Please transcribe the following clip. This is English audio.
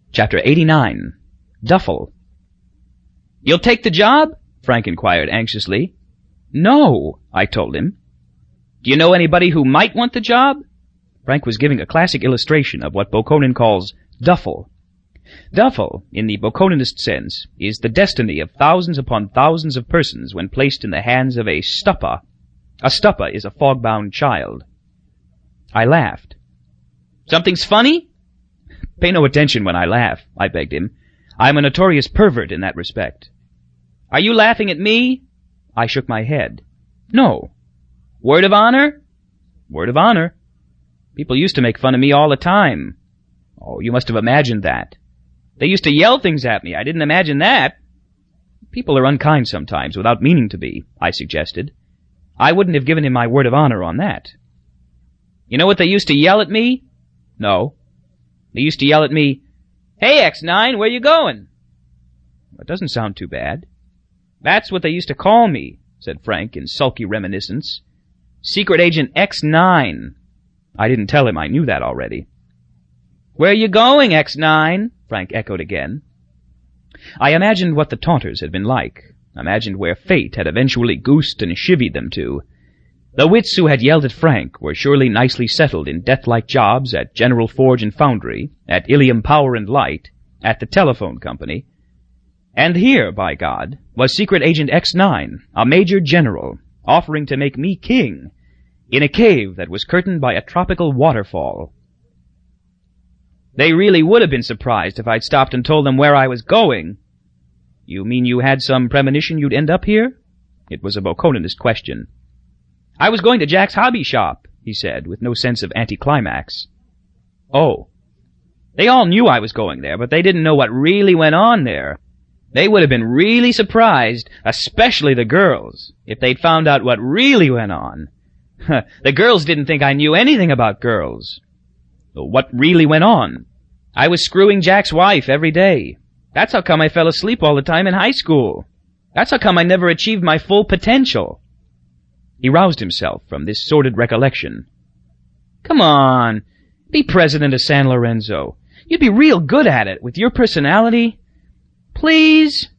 Chapter 89. Duffel. "You'll take the job?" Frank inquired anxiously. "No," I told him. "Do you know anybody who might want the job?" Frank was giving a classic illustration of what Bokonon calls duffel. Duffel, in the Bokononist sense, is the destiny of thousands upon thousands of persons when placed in the hands of a stuppa. A stuppa is a fog-bound child. I laughed. "Something's funny?" "Pay no attention when I laugh," I begged him. "I'm a notorious pervert in that respect." "Are you laughing at me?" I shook my head. "No." "Word of honor?" "Word of honor." "People used to make fun of me all the time." "Oh, you must have imagined that." "They used to yell things at me. I didn't imagine that." "People are unkind sometimes without meaning to be," I suggested. I wouldn't have given him my word of honor on that. "You know what they used to yell at me?" "No." "They used to yell at me, 'Hey, X9, where you going?'" "That doesn't sound too bad." "That's what they used to call me," said Frank in sulky reminiscence. "Secret Agent X9. I didn't tell him I knew that already. "Where you going, X9? Frank echoed again. I imagined what the taunters had been like, imagined where fate had eventually goosed and chivied them to. The wits who had yelled at Frank were surely nicely settled in death-like jobs at General Forge and Foundry, at Ilium Power and Light, at the telephone company. And here, by God, was Secret Agent X9, a major general, offering to make me king, in a cave that was curtained by a tropical waterfall. They really would have been surprised if I'd stopped and told them where I was going. "You mean you had some premonition you'd end up here?" It was a Bokononist question. "I was going to Jack's hobby shop," he said, with no sense of anticlimax. "Oh." "They all knew I was going there, but they didn't know what really went on there. They would have been really surprised, especially the girls, if they'd found out what really went on. The girls didn't think I knew anything about girls." "What really went on?" "I was screwing Jack's wife every day. That's how come I fell asleep all the time in high school. That's how come I never achieved my full potential." He roused himself from this sordid recollection. "Come on, be president of San Lorenzo. You'd be real good at it with your personality. Please?"